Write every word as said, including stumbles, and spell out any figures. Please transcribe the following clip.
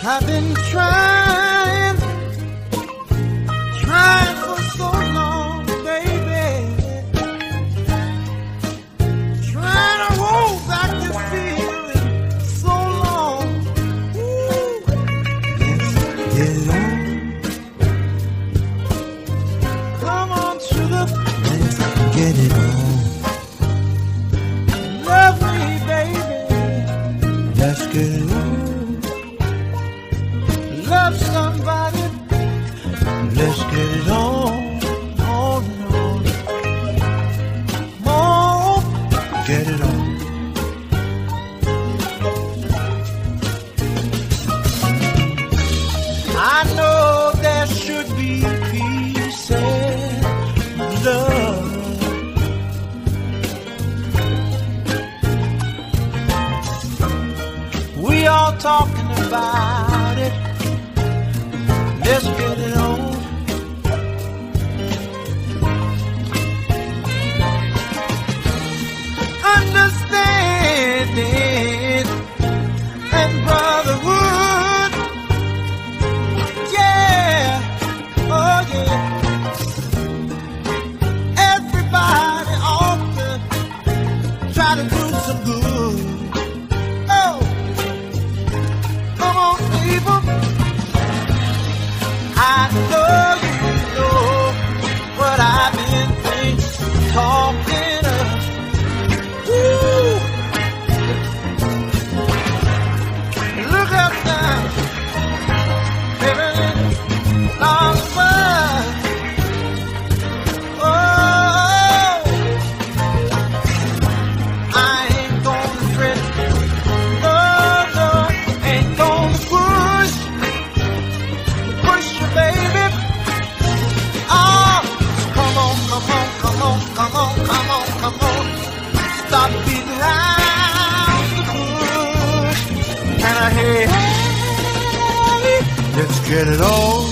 I've been trying, trying for so long, baby. Trying to hold back this feeling so long. Ooh. Let's get it on. Come on, sugar. Let's get it on. Love me, baby. Let's get it on. Love somebody. Let's get it on, on and on. More, get it on. I know there should be peace and love. We all talking about it. Let's get it on. Understanding and brotherhood. Yeah, oh yeah. Everybody ought to try to do some good. Oh, come on, people. I know you know what I've been thinking, talking of. Woo! Look up now, baby, long fun. Oh, I ain't gonna fret, no, no, ain't gonna push. Push you, baby. Oh, come on, come on, come on, come on, come on, come on. Stop beating around the bush. And I hey, hey, let's get it on.